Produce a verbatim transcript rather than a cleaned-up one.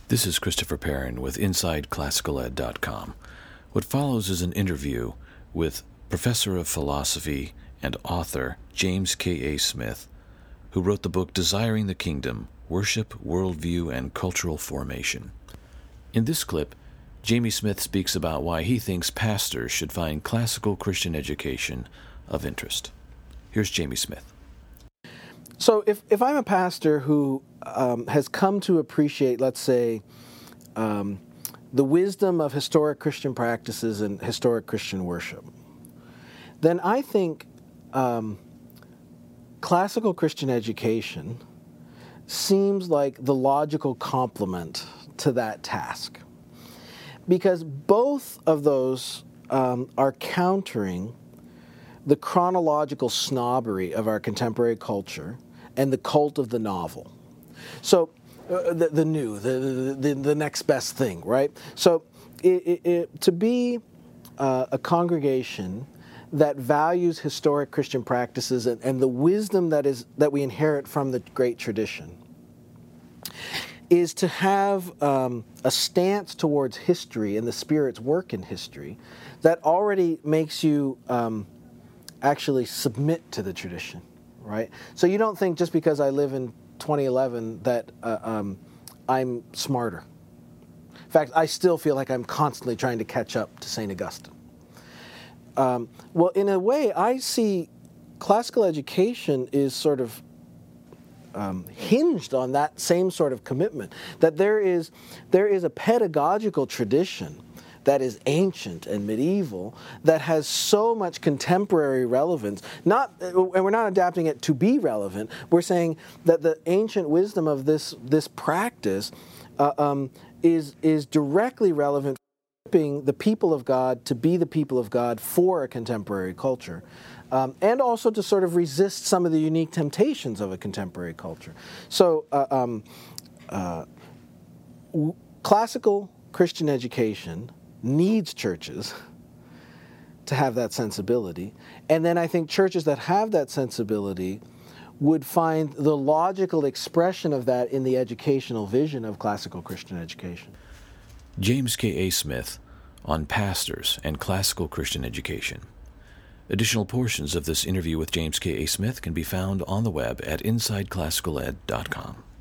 This is Christopher Perrin with Inside Classical Ed dot com. What follows is an interview with Professor of Philosophy and author James K A. Smith, who wrote the book Desiring the Kingdom, Worship, Worldview, and Cultural Formation. In this clip, Jamie Smith speaks about why he thinks pastors should find classical Christian education of interest. Here's Jamie Smith. So if, if I'm a pastor who um, has come to appreciate, let's say, um, the wisdom of historic Christian practices and historic Christian worship, then I think um, classical Christian education seems like the logical complement to that task. Because both of those um, are countering the chronological snobbery of our contemporary culture and the cult of the novel. So, uh, the, the new, the, the the next best thing, right? So, it, it, it, to be uh, a congregation that values historic Christian practices and, and the wisdom that is that we inherit from the great tradition is to have um, a stance towards history and the Spirit's work in history that already makes you um, actually submit to the tradition, right? So you don't think just because I live in twenty eleven that uh, um, I'm smarter. In fact, I still feel like I'm constantly trying to catch up to Saint Augustine. Um, well, in a way, I see classical education is sort of um, hinged on that same sort of commitment, that there is there is a pedagogical tradition that is ancient and medieval, that has so much contemporary relevance. Not, and we're not adapting it to be relevant. We're saying that the ancient wisdom of this this practice uh, um, is is directly relevant, equipping the people of God to be the people of God for a contemporary culture, um, and also to sort of resist some of the unique temptations of a contemporary culture. So, uh, um, uh, w- classical Christian education needs churches to have that sensibility. And then I think churches that have that sensibility would find the logical expression of that in the educational vision of classical Christian education. James K A. Smith on pastors and classical Christian education. Additional portions of this interview with James K A. Smith can be found on the web at Inside Classical Ed dot com.